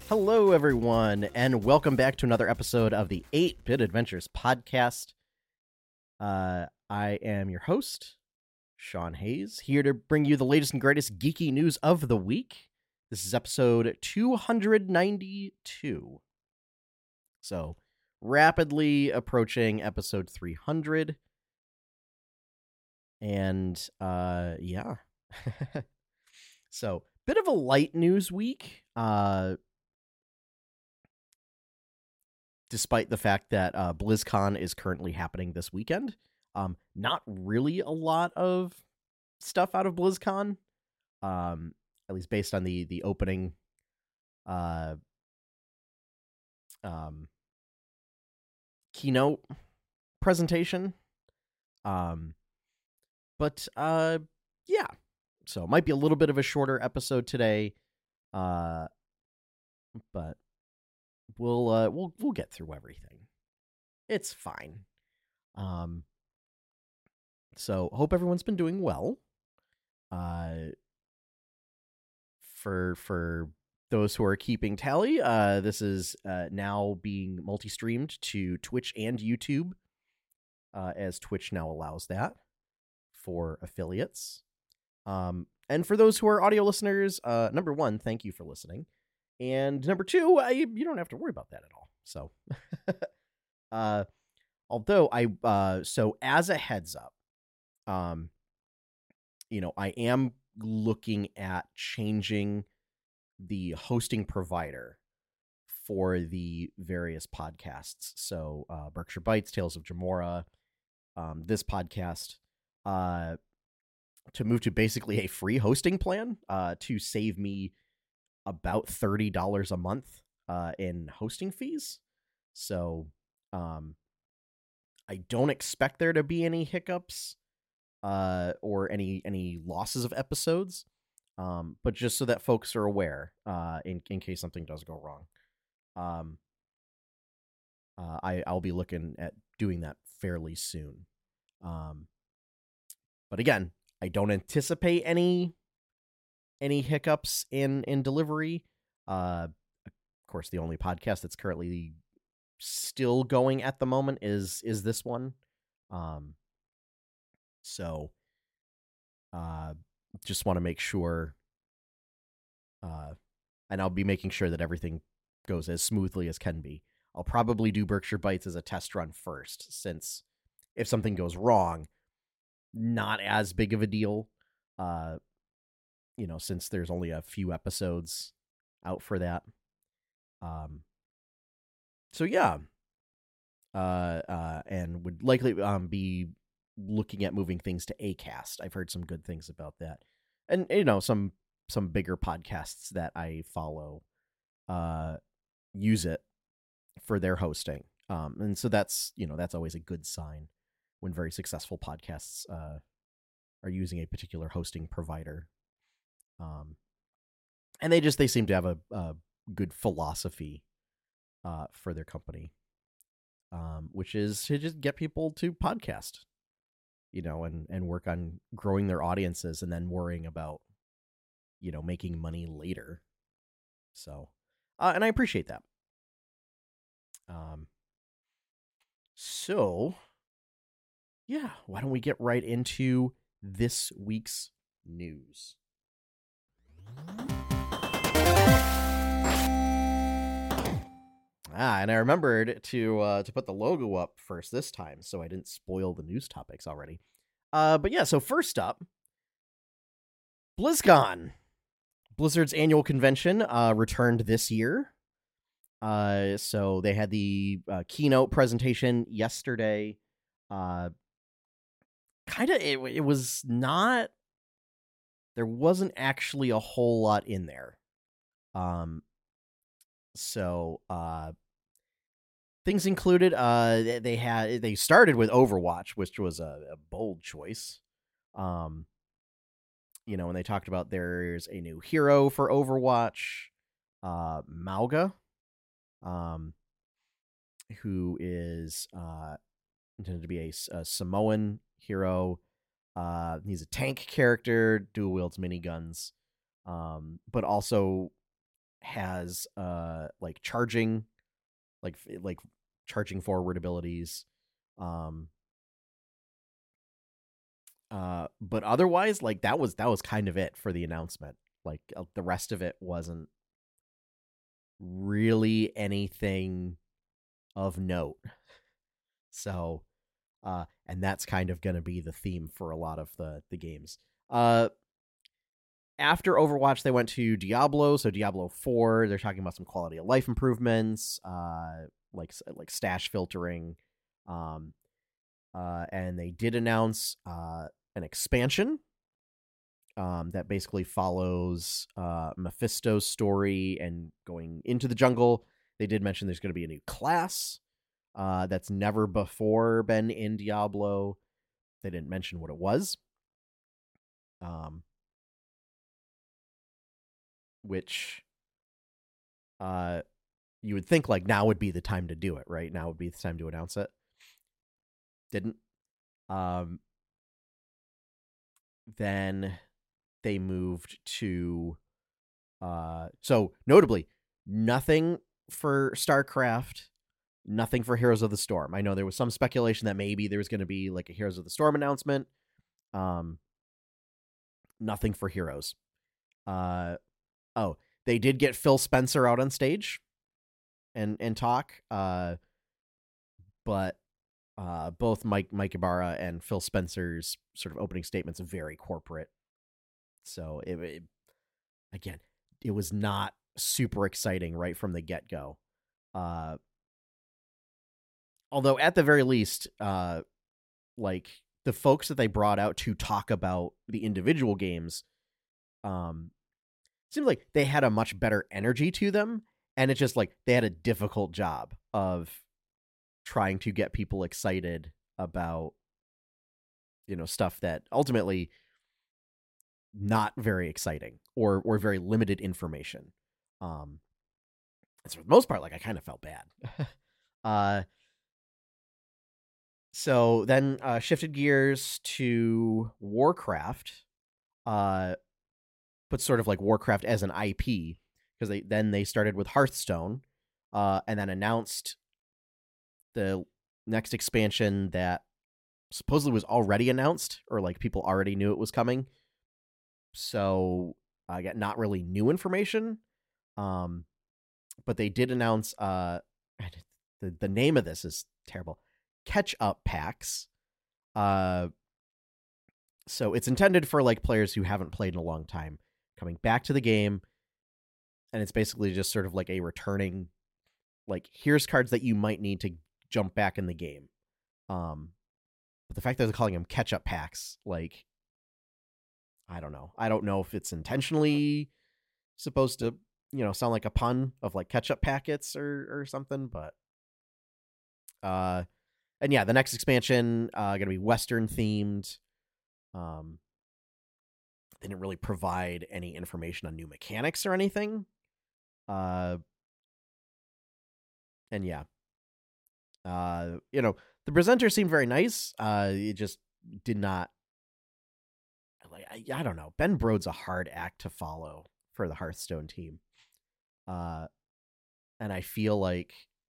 Hello, everyone, and welcome back to another episode of the 8-Bit Adventures podcast. I am your host, Sean Hayes, here to bring you the latest and greatest geeky news of the week. This is episode 292. So, rapidly approaching episode 300. And, yeah. So, bit of a light news week. Despite the fact that BlizzCon is currently happening this weekend. Not really a lot of stuff out of BlizzCon, at least based on the opening keynote presentation. But yeah, so it might be a little bit of a shorter episode today, but we'll get through everything. It's fine. So hope everyone's been doing well. For those who are keeping tally, this is now being multi-streamed to Twitch and YouTube, as Twitch now allows that for affiliates. And for those who are audio listeners, number one, thank you for listening. And number two, you don't have to worry about that at all. So, although so as a heads up, I am looking at changing the hosting provider for the various podcasts. So, Berkshire Bites, Tales of Jamora, this podcast, to move to basically a free hosting plan, to save me about $30 a month in hosting fees. So I don't expect there to be any hiccups or any losses of episodes, but just so that folks are aware, in case something does go wrong. I'll be looking at doing that fairly soon. But again, I don't anticipate any hiccups in delivery. Of course, the only podcast that's currently still going at the moment is this one. So just want to make sure, and I'll be making sure that everything goes as smoothly as can be. I'll probably do Berkshire Bites as a test run first, since if something goes wrong, not as big of a deal. Since there's only a few episodes out for that. So yeah. And would likely be looking at moving things to Acast. I've heard some good things about that. And some bigger podcasts that I follow use it for their hosting. And so that's always a good sign when very successful podcasts are using a particular hosting provider. And they seem to have a good philosophy for their company, which is to just get people to podcast, and work on growing their audiences and then worrying about, making money later. So, and I appreciate that. So, yeah, why don't we get right into this week's news? And I remembered to put the logo up first this time, so I didn't spoil the news topics already. But yeah, so first up, BlizzCon, Blizzard's annual convention, returned this year. So they had the keynote presentation yesterday. It was not. There wasn't actually a whole lot in there. So things included, they started with Overwatch, which was a bold choice. And they talked about there's a new hero for Overwatch, Mauga, who is intended to be a Samoan hero. He's a tank character, dual wields miniguns, but also has like charging, like charging forward abilities. But otherwise, like that was kind of it for the announcement. Like the rest of it wasn't really anything of note. So, and that's kind of going to be the theme for a lot of the games. After Overwatch, they went to Diablo. So Diablo 4, they're talking about some quality of life improvements, like stash filtering, and they did announce an expansion that basically follows Mephisto's story and going into the jungle. They did mention there's going to be a new class that's never before been in Diablo. They didn't mention what it was. Which you would think like now would be the time to do it, right? Now would be the time to announce it. Didn't. Then they moved to so notably nothing for StarCraft, nothing for Heroes of the Storm. I know there was some speculation that maybe there was going to be like a Heroes of the Storm announcement. Nothing for Heroes. Oh, they did get Phil Spencer out on stage and talk. But both Mike Ibarra and Phil Spencer's sort of opening statements are very corporate. So it again, it was not super exciting right from the get-go. Although at the very least, like the folks that they brought out to talk about the individual games, seemed like they had a much better energy to them, and it's just like they had a difficult job of trying to get people excited about, stuff that ultimately not very exciting or very limited information. And so for the most part, like I kind of felt bad. So then shifted gears to Warcraft, but sort of like Warcraft as an IP, because they started with Hearthstone, and then announced the next expansion that supposedly was already announced, or like people already knew it was coming. So I got not really new information, but they did announce the name of this is terrible. Catch up packs. So it's intended for like players who haven't played in a long time coming back to the game, and it's basically just sort of like a returning, like here's cards that you might need to jump back in the game. But the fact that they're calling them catch up packs, like I don't know if it's intentionally supposed to, sound like a pun of like ketchup packets or something, but and yeah, the next expansion gonna be Western themed. They didn't really provide any information on new mechanics or anything. And yeah. The presenter seemed very nice. It just did not, like I don't know. Ben Brode's a hard act to follow for the Hearthstone team. And I feel like,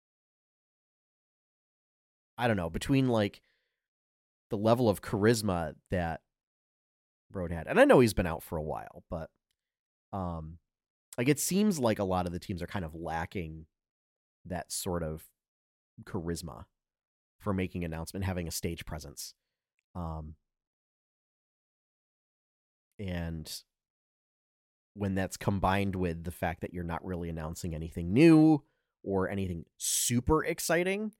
I don't know, between like the level of charisma that Brode had, and I know he's been out for a while, but like it seems like a lot of the teams are kind of lacking that sort of charisma for making announcement, having a stage presence. And when that's combined with the fact that you're not really announcing anything new or anything super exciting,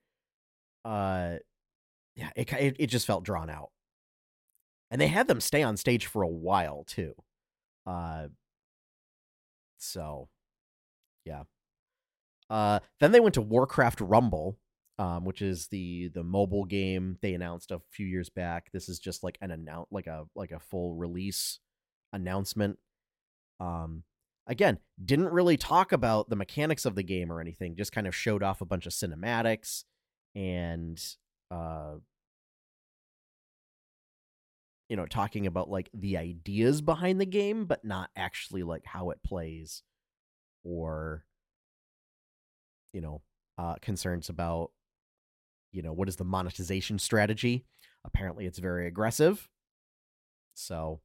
yeah, it just felt drawn out. And they had them stay on stage for a while too. So yeah. Then they went to Warcraft Rumble, which is the mobile game they announced a few years back. This is just like like a full release announcement. Again, didn't really talk about the mechanics of the game or anything, just kind of showed off a bunch of cinematics and talking about like the ideas behind the game, but not actually like how it plays. or, concerns about, what is the monetization strategy. Apparently it's very aggressive. So,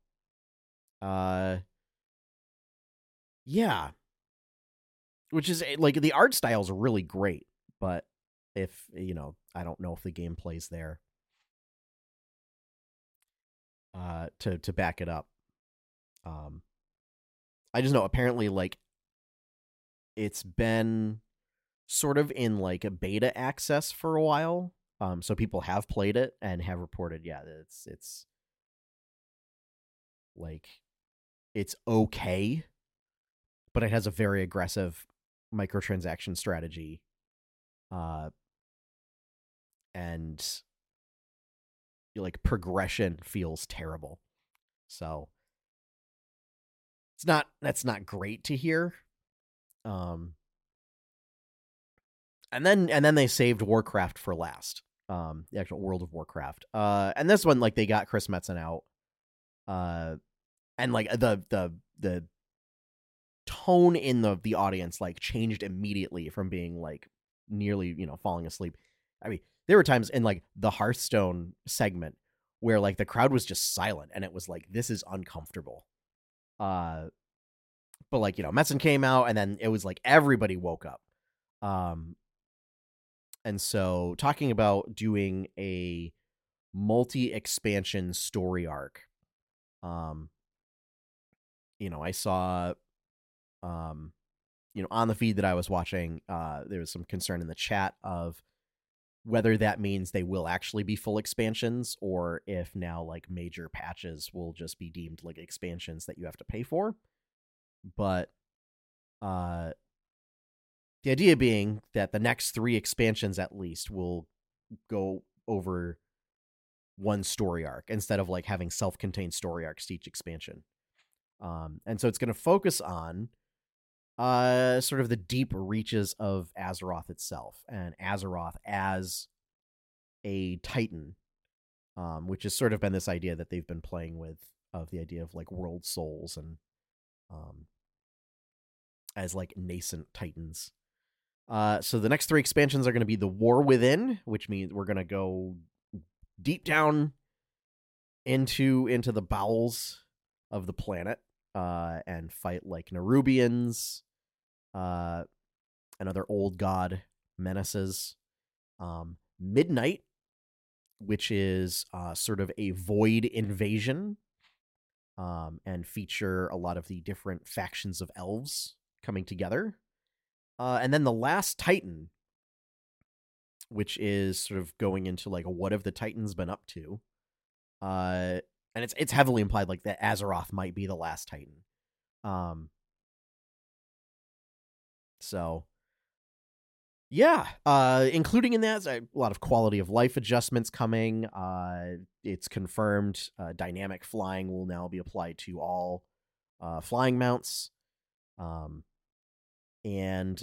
yeah, which is like the art style is really great, but if, I don't know if the gameplay's there to back it up. I just know apparently like it's been sort of in like a beta access for a while. So people have played it and have reported, yeah, it's like it's okay, but it has a very aggressive microtransaction strategy. And like progression feels terrible. So that's not great to hear. And then they saved Warcraft for last. The actual World of Warcraft. And this one, like, they got Chris Metzen out. And like the tone in the audience like changed immediately from being like nearly, falling asleep. I mean, there were times in like the Hearthstone segment where like the crowd was just silent and it was like, this is uncomfortable. But like, Metzen came out and then it was like everybody woke up. And so talking about doing a multi-expansion story arc, I saw, on the feed that I was watching, there was some concern in the chat of whether that means they will actually be full expansions or if now like major patches will just be deemed like expansions that you have to pay for. But the idea being that the next 3 expansions at least will go over one story arc instead of like having self-contained story arcs to each expansion. And so it's going to focus on sort of the deep reaches of Azeroth itself and Azeroth as a Titan, which has sort of been this idea that they've been playing with, of the idea of like world souls and as like nascent Titans. So the next 3 expansions are going to be the War Within, which means we're going to go deep down into the bowels of the planet and fight like Nerubians and other old god menaces. Midnight, which is sort of a void invasion, and feature a lot of the different factions of elves coming together. And then the last Titan, which is sort of going into like what have the Titans been up to. And it's heavily implied like that Azeroth might be the last Titan. So yeah, including in that a lot of quality of life adjustments coming. It's confirmed dynamic flying will now be applied to all flying mounts. And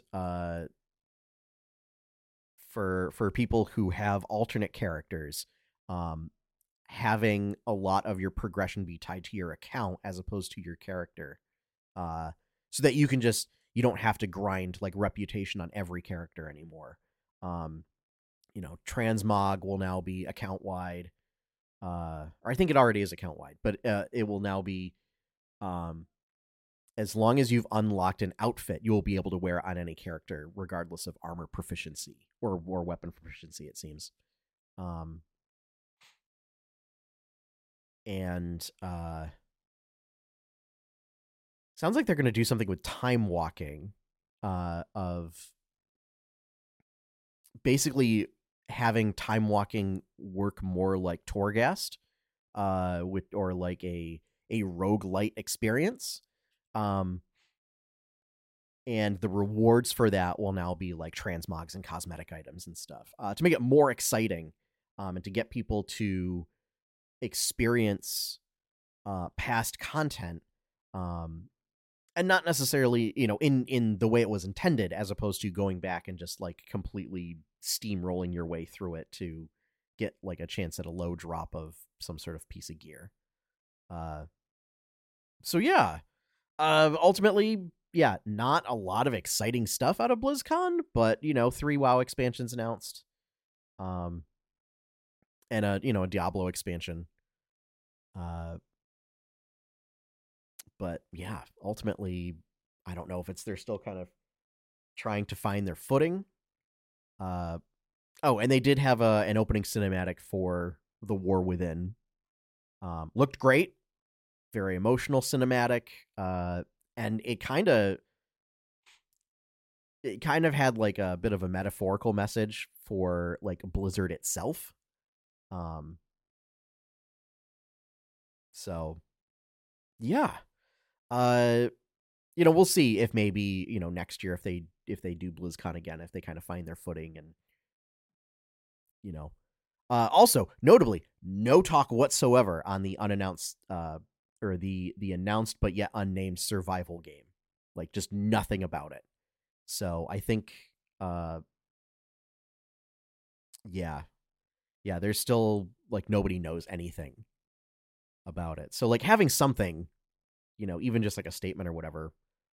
for people who have alternate characters, having a lot of your progression be tied to your account as opposed to your character, so that you don't have to grind like reputation on every character anymore. Transmog will now be account wide, or I think it already is account wide, but it will now be, as long as you've unlocked an outfit, you will be able to wear on any character, regardless of armor proficiency or weapon proficiency, it seems. And sounds like they're going to do something with time walking, of basically having time walking work more like Torghast, or like a roguelite experience. And the rewards for that will now be like transmogs and cosmetic items and stuff, to make it more exciting, and to get people to experience past content, and not necessarily, in the way it was intended, as opposed to going back and just like completely steamrolling your way through it to get like a chance at a low drop of some sort of piece of gear. So yeah, ultimately, yeah, not a lot of exciting stuff out of BlizzCon, but 3 WoW expansions announced. And a Diablo expansion. But yeah, ultimately, I don't know if they're still kind of trying to find their footing. And they did have an opening cinematic for The War Within. Looked great, very emotional cinematic, and it kind of had like a bit of a metaphorical message for like Blizzard itself. So yeah. We'll see if maybe, next year if they do BlizzCon again, if they kind of find their footing and also notably no talk whatsoever on the unannounced or the announced but yet unnamed survival game. Like just nothing about it. So I think yeah, there's still like nobody knows anything about it. So like having something, even just like a statement or whatever,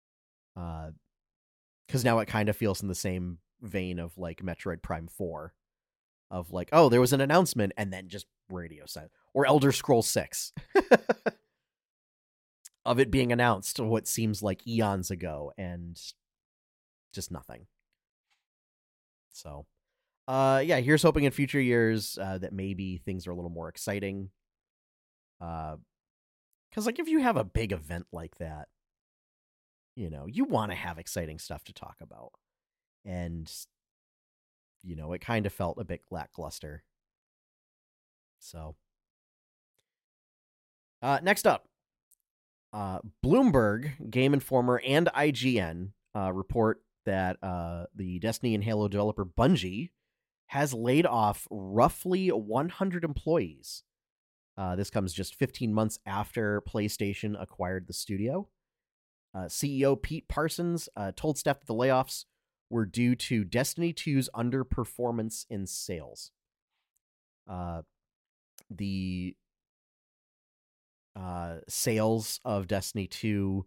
because now it kind of feels in the same vein of like Metroid Prime 4, of like, oh, there was an announcement and then just radio silence, or Elder Scrolls 6 of it being announced what seems like eons ago and just nothing. So here's hoping in future years that maybe things are a little more exciting. Because like if you have a big event like that, you want to have exciting stuff to talk about. And, it kind of felt a bit lackluster. So, next up, Bloomberg, Game Informer, and IGN report that the Destiny and Halo developer Bungie has laid off roughly 100 employees. This comes just 15 months after PlayStation acquired the studio. CEO Pete Parsons told Steph that the layoffs were due to Destiny 2's underperformance in sales. The sales of Destiny 2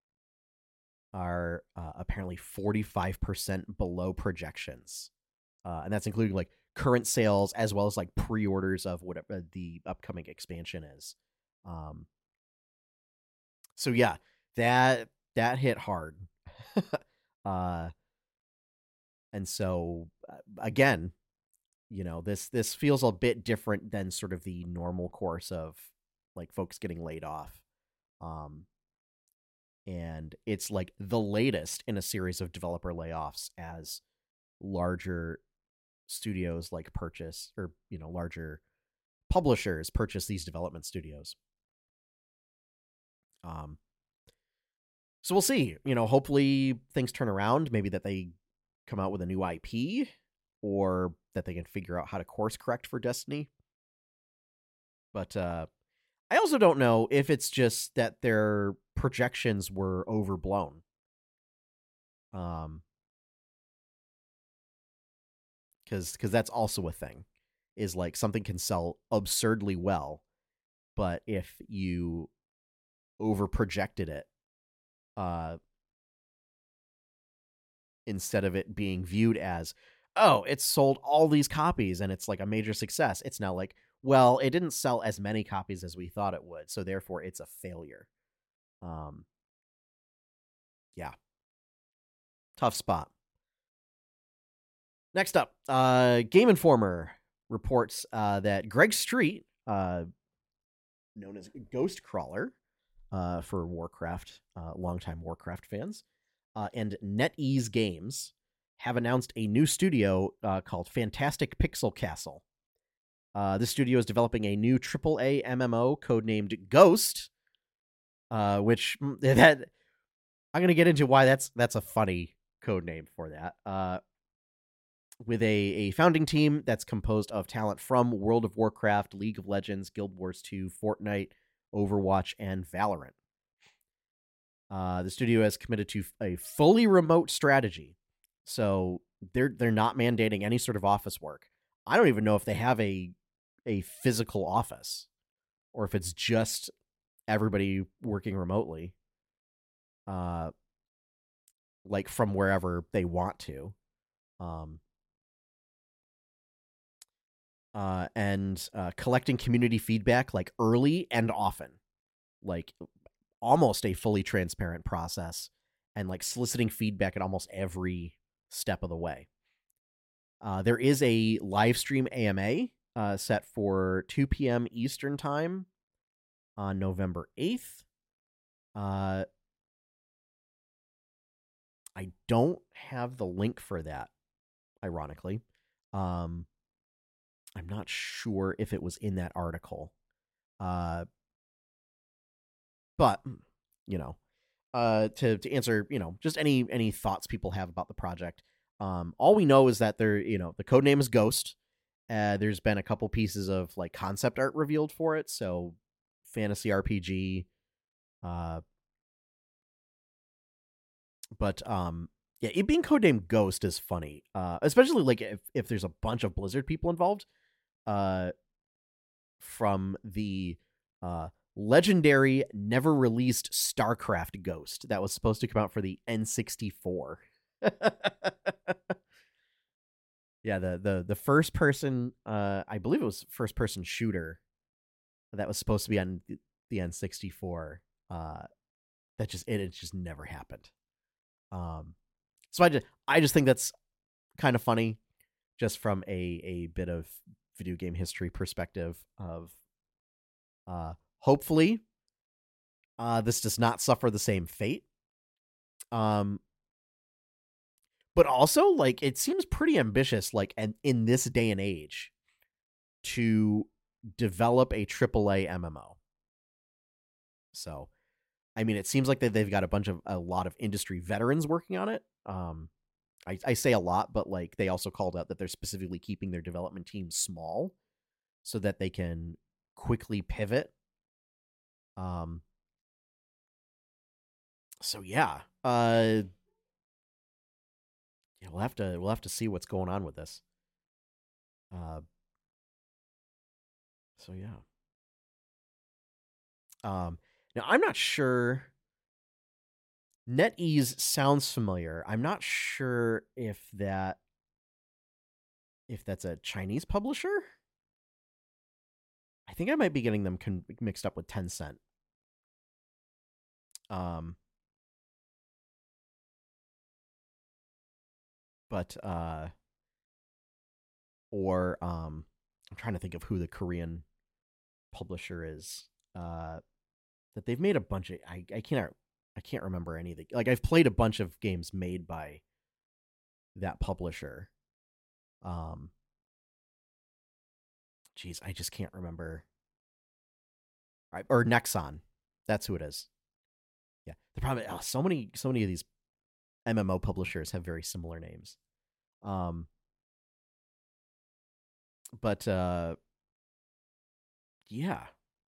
are apparently 45% below projections. And that's including like current sales as well as like pre-orders of whatever the upcoming expansion is. So yeah, that hit hard. And so again, this feels a bit different than sort of the normal course of like folks getting laid off. And it's like the latest in a series of developer layoffs as larger studios like purchase, or larger publishers purchase these development studios. So we'll see. Hopefully things turn around. Maybe that they come out with a new IP, or that they can figure out how to course correct for Destiny. But I also don't know if it's just that their projections were overblown. Because that's also a thing, is like something can sell absurdly well, but if you over projected it, instead of it being viewed as, oh, it's sold all these copies and it's like a major success, it's now like, well, it didn't sell as many copies as we thought it would, so therefore it's a failure. Yeah. Tough spot. Next up, Game Informer reports that Greg Street, known as Ghostcrawler for Warcraft, longtime Warcraft fans, and NetEase Games have announced a new studio called Fantastic Pixel Castle. This studio is developing a new AAA MMO codenamed Ghost, which that I'm going to get into why that's a funny code name for that. With a founding team that's composed of talent from World of Warcraft, League of Legends, Guild Wars 2, Fortnite, Overwatch, and Valorant. The studio has committed to a fully remote strategy, so they're not mandating any sort of office work. I don't even know if they have a physical office, or if it's just everybody working remotely. like from wherever they want to. Um, and collecting community feedback like early and often, like almost a fully transparent process, and like soliciting feedback at almost every step of the way. There is a live stream AMA set for 2 p.m. Eastern Time on November 8th. I don't have the link for that, ironically. I'm not sure if it was in that article. But, you know, to answer, just any thoughts people have about the project. All we know is that the code name is Ghost. There's been a couple pieces of like concept art revealed for it, so fantasy RPG. But yeah, it being codenamed Ghost is funny, especially like if there's a bunch of Blizzard people involved. From the legendary, never released StarCraft Ghost that was supposed to come out for the N64. Yeah, the first person, I believe it was first person shooter that was supposed to be on the N64. It just never happened. So I just think that's kind of funny, just from a bit of video game history perspective of hopefully this does not suffer the same fate. But also, like, it seems pretty ambitious, like, and in this day and age, to develop a AAA MMO. So, I mean, it seems like they've got a lot of industry veterans working on it. I say a lot, but like they also called out that they're specifically keeping their development team small so that they can quickly pivot. So yeah, yeah, we'll have to see what's going on with this. So yeah. Now I'm not sure. NetEase sounds familiar. I'm not sure if that's a Chinese publisher. I think I might be getting them mixed up with Tencent. But or I'm trying to think of who the Korean publisher is. That they've made a bunch of I can't remember any of the, like, I've played a bunch of games made by that publisher. Geez, I just can't remember. Right, or Nexon, that's who it is. Yeah, the problem. So many of these MMO publishers have very similar names. But yeah,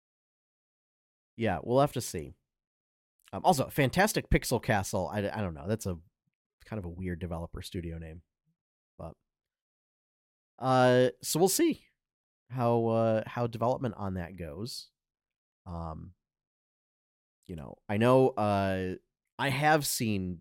we'll have to see. Also, Fantastic Pixel Castle. I don't know. That's a kind of a weird developer studio name, but so we'll see how development on that goes. I know I have seen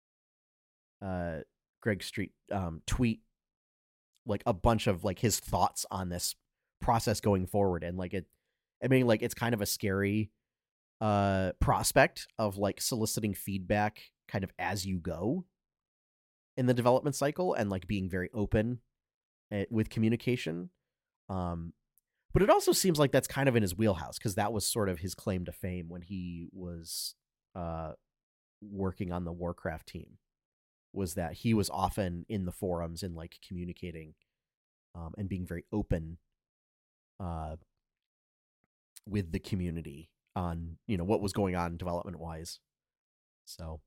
Greg Street tweet like a bunch of like his thoughts on this process going forward, and like it's kind of a scary prospect of like soliciting feedback kind of as you go in the development cycle, and like being very open with communication. But it also seems like that's kind of in his wheelhouse, because that was sort of his claim to fame when he was working on the Warcraft team, was that he was often in the forums and like communicating and being very open with the community on what was going on development wise. So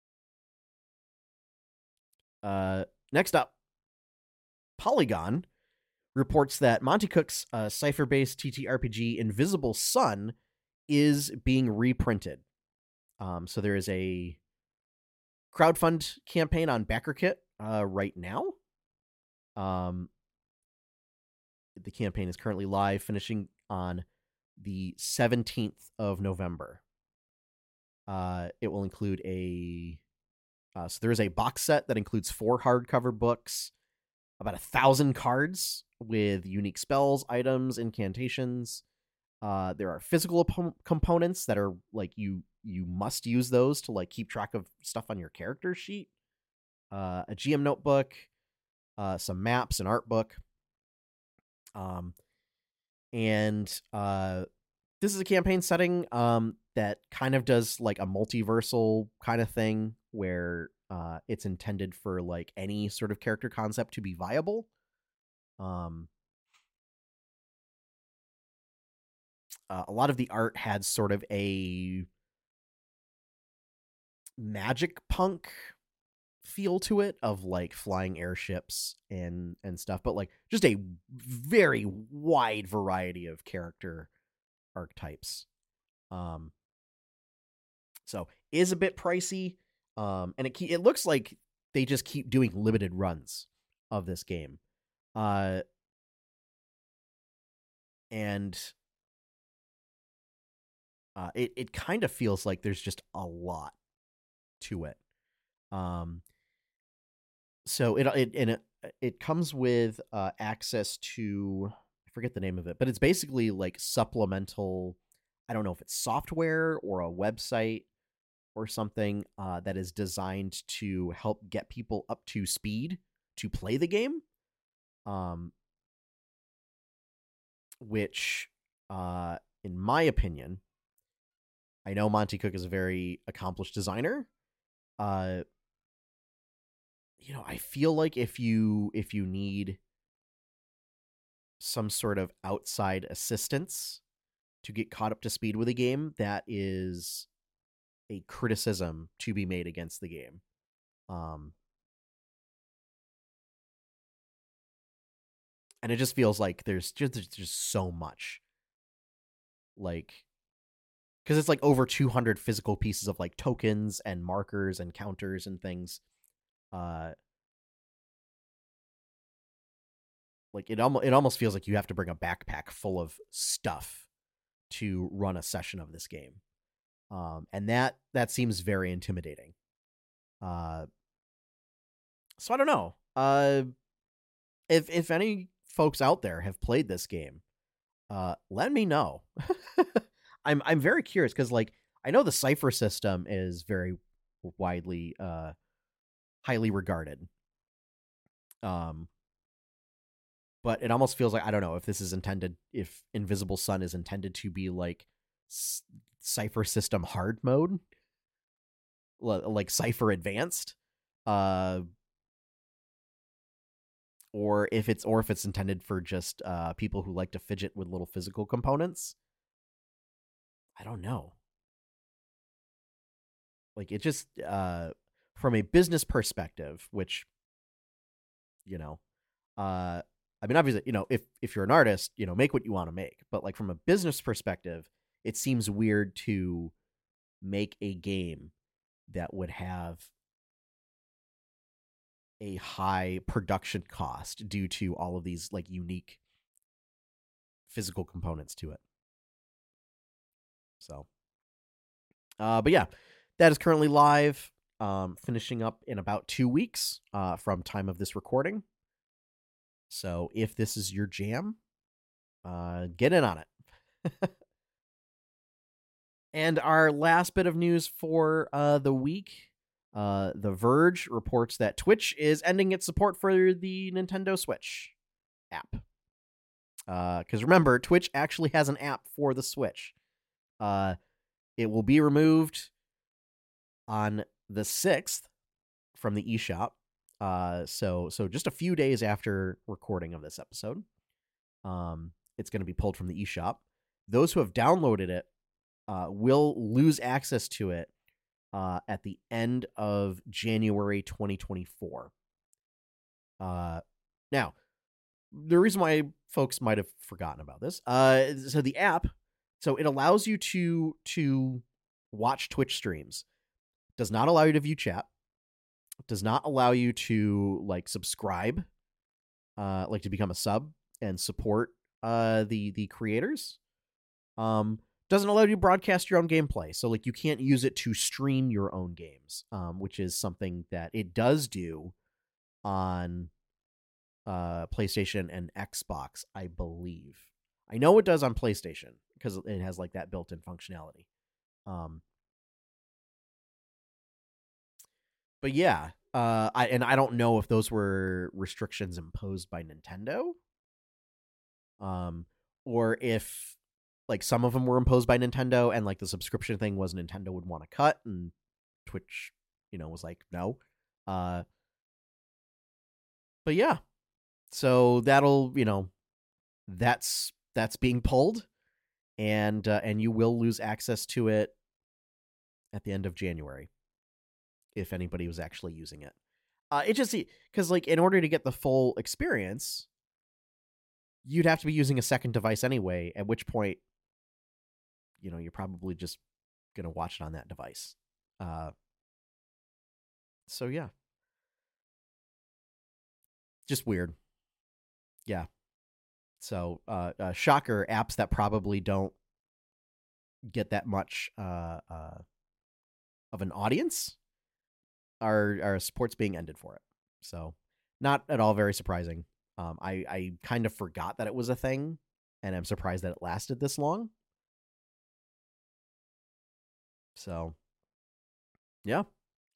next up, Polygon reports that Monty Cook's cipher-based TTRPG Invisible Sun is being reprinted. So there is a crowdfund campaign on BackerKit right now. The campaign is currently live, finishing on the 17th of November. It will include a So there is a box set that includes 4 hardcover books, about 1,000 cards with unique spells, items, incantations. There are physical components that are like you must use those to like keep track of stuff on your character sheet. A GM notebook, some maps, an art book. And this is a campaign setting that kind of does like a multiversal kind of thing where it's intended for like any sort of character concept to be viable. A lot of the art had sort of a magic punk feel to it of like flying airships and stuff, but like just a very wide variety of character archetypes. So is a bit pricey, and it looks like they just keep doing limited runs of this game, and it kind of feels like there's just a lot to it. So it comes with access to, I forget the name of it, but it's basically like supplemental. I don't know if it's software or a website or something that is designed to help get people up to speed to play the game. Which, in my opinion, I know Monte Cook is a very accomplished designer. I feel like if you need some sort of outside assistance to get caught up to speed with a game, that is a criticism to be made against the game. And it just feels like there's just so much, like, because it's like over 200 physical pieces of like tokens and markers and counters and things. Like it almost feels like you have to bring a backpack full of stuff to run a session of this game. And that seems very intimidating. So I don't know. If any folks out there have played this game, let me know. I'm very curious because like I know the Cypher system is very widely highly regarded. But it almost feels like, I don't know if this is intended, if Invisible Sun is intended to be like Cypher system hard mode, like Cypher advanced, or if it's intended for just people who like to fidget with little physical components. I don't know. Like it just from a business perspective, which I mean, obviously, if you're an artist, make what you want to make. But like from a business perspective, it seems weird to make a game that would have a high production cost due to all of these like unique physical components to it. So, but yeah, that is currently live, finishing up in about 2 weeks from time of this recording. So if this is your jam, get in on it. And our last bit of news for the week, The Verge reports that Twitch is ending its support for the Nintendo Switch app. Because remember, Twitch actually has an app for the Switch. It will be removed on the 6th from the eShop. So just a few days after recording of this episode, it's going to be pulled from the eShop. Those who have downloaded it will lose access to it at the end of January 2024. Now, the reason why folks might have forgotten about this, so the app, so it allows you to watch Twitch streams. Does not allow you to view chat. Does not allow you to like subscribe, like to become a sub and support the creators. Doesn't allow you to broadcast your own gameplay. So like you can't use it to stream your own games, which is something that it does do on PlayStation and Xbox, I believe. I know it does on PlayStation because it has like that built-in functionality. But yeah, I don't know if those were restrictions imposed by Nintendo, or if like some of them were imposed by Nintendo and like the subscription thing was Nintendo would want to cut and Twitch, was like no. But yeah, so that'll that's being pulled, and you will lose access to it at the end of January if anybody was actually using it. It just because like in order to get the full experience, you'd have to be using a second device anyway. At which point, you're probably just gonna watch it on that device. So yeah, just weird. Yeah. So shocker, apps that probably don't get that much of an audience are sports being ended for it. So not at all very surprising. I kind of forgot that it was a thing, and I'm surprised that it lasted this long. So yeah.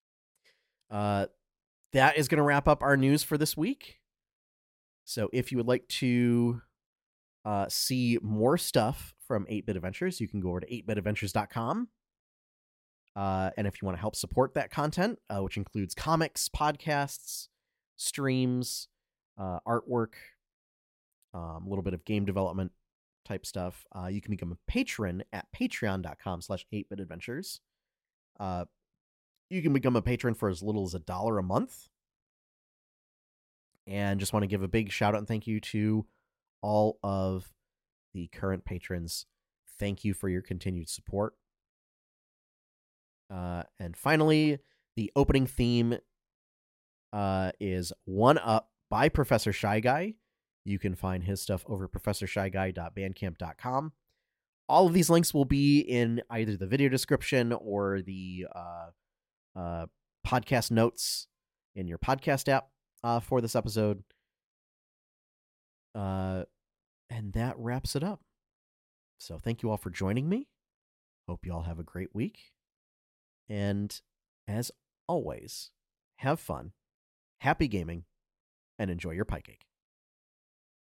That is going to wrap up our news for this week. So if you would like to see more stuff from 8-Bit Adventures, you can go over to 8bitadventures.com. And if you want to help support that content, which includes comics, podcasts, streams, artwork, a little bit of game development type stuff, you can become a patron at patreon.com/8bitadventures. You can become a patron for as little as $1 a month. And just want to give a big shout out and thank you to all of the current patrons. Thank you for your continued support. And finally, the opening theme is One Up by Professor Shy Guy. You can find his stuff over professorshyguy.bandcamp.com. All of these links will be in either the video description or the podcast notes in your podcast app for this episode. And that wraps it up. So thank you all for joining me. Hope you all have a great week. And as always, have fun, happy gaming, and enjoy your pie cake.